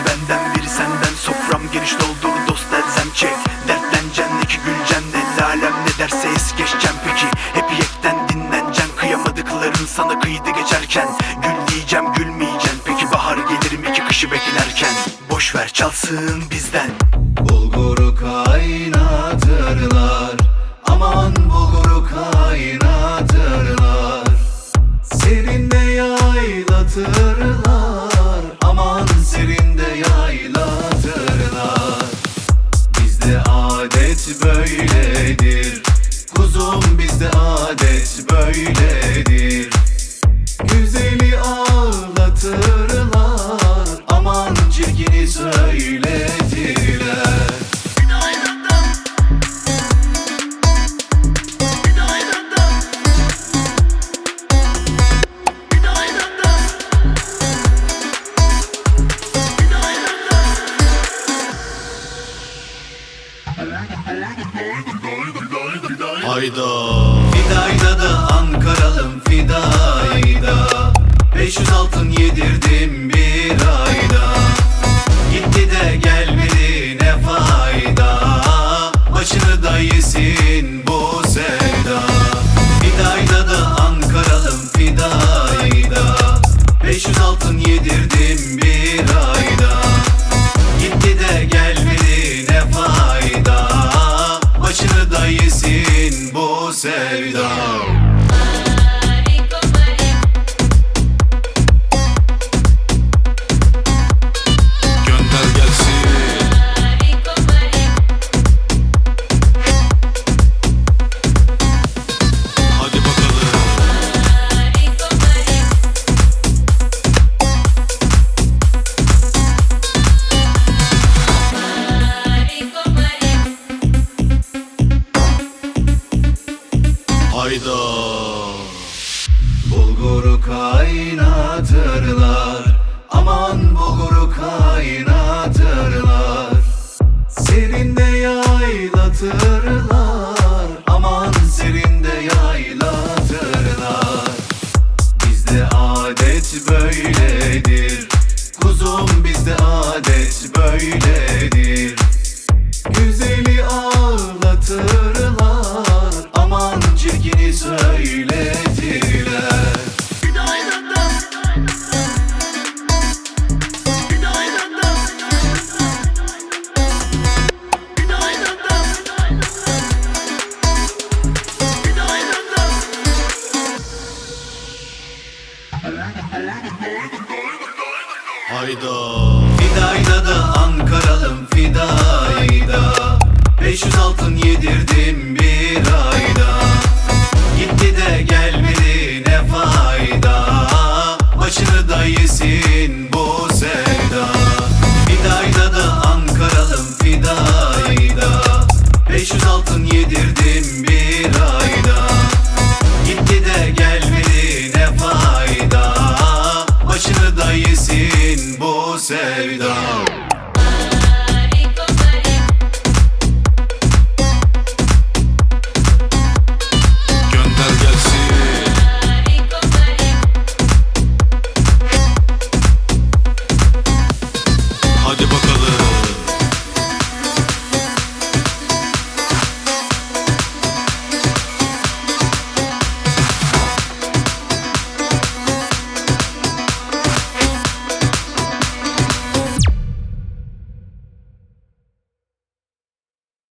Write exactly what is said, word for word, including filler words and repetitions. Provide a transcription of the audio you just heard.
iki benden biri senden. Sofram geniş doldur dost elzem çek. Dertleneceksin iki güleceksin. El alem ne derse es geçeceksin peki. Hep yekten dinleneceksin. Kıyamadıkların sana kıydı geçerken. Gül diyeceğim gülmeyeceksin. Peki bahar gelirim iki kışı beklerken. Boş ver çalsın bizden. Bulguru kaynatırlar, aman bulguru kaynatırlar. Serinde yaylatırlar, aman serinde yaylatırlar. Bizde adet böyledir, kuzum bizde adet böyledir. Güzeli ağlatırlar, aman çirkini söyletirler. Hayda. Fidayda da Ankaralım Fidayda, beş yüz altın yedirdim bir ayda. Gitti de gelmedi ne fayda, başını da yesin bu sevda. Fidayda da Ankaralım Fidayda, beş yüz altın yedirdim bir ayda. Gitti de gelmedi ne fayda, başını da yesin bu sevda. Gönder gelsin. Hadi bakalım. Hayda. Bulguru kaynatırlar, aman bulguru kaynatırlar. Serinde yaylatırlar, aman serinde yaylatırlar. Bizde adet böyledir, kuzum bizde adet böyledir. Güzeli ağlatırlar, aman çirkini söyletirler. Hayda. Fidayda da Ankaralım Fidayda, beş yüz altın yedirdim bir ayda. Gitti de gelmedi ne fayda, başını da yesin bu sevda. Fidayda da Ankaralım Fidayda, beş yüz altın yedirdim bir ayda. Gitti de gelmedi ne fayda, başını da yesin bu sevda.